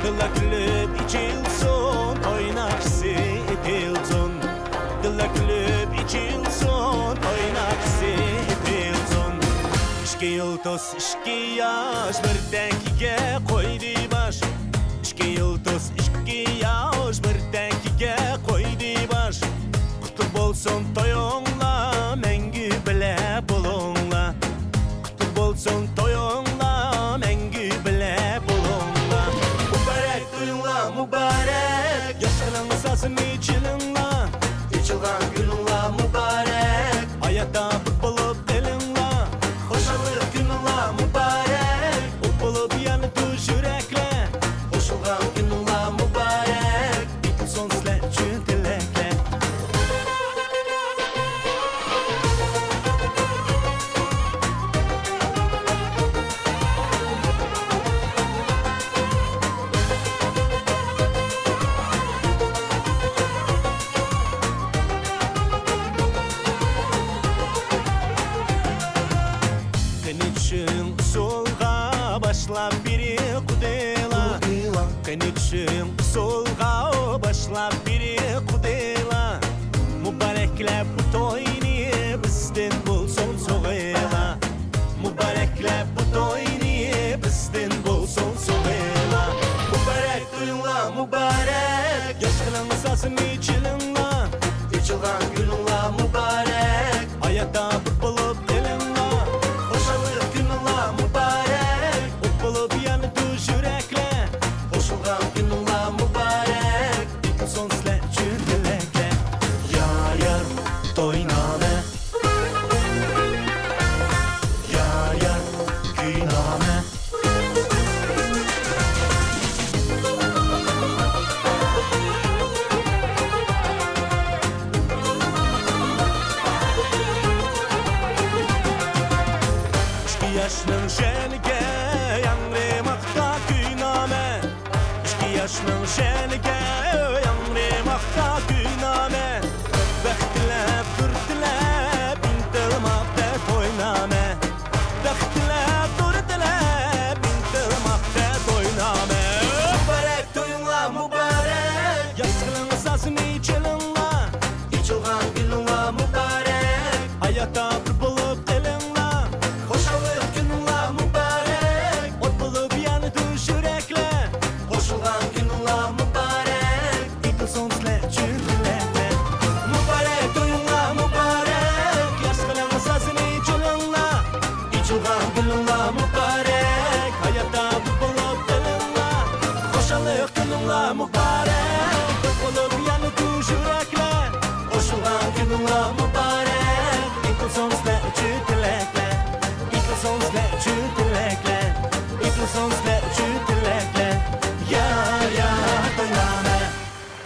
Dilla gülüp içilsin, oynaksı ipilsin. Dilla gülüp içilsin, oynaksı ipilsin. İşki yıldız, işki yaş, bir denkige koydu baş. İşki yıldız, işki yaş, bir denkige koydu baş. Kutu bolsun toyunla, mengü bile bulunla. Kutu bolsun toyunla, mengü bile bulunla. Mübarek duyunla, mübarek, yaşının sazını içilinla. İçilgan gününla mübarek, hayata bir bulup elinla. Hoşalık gününla mübarek, ul bulup yanı tuş yürekle. Hoşulgan gününla mübarek, bir son sizler için dilekle. Keniçim solga başlap biri kudela. Keniçim solga başlap biri kudela. Mübarekler bu toyni bizden bulsun soğela. Mübarekler bu toyni bizden bulsun soğela. Mübarek duyunla mübarek, yaşının sazını içilinla. İçilgan gününla mübarek, hayata bir bulup elinla. Hoşalık gününla mübarek, ul bulup yanı tuş yürekle. Hoşulgan gününla mübarek, bir son sizler için dilekle. Yar yar toyname, yar yar güyname. İşki yaşının şenige, yanrimakta güyname. İşki yaşının şenige, yanrimakta güyname.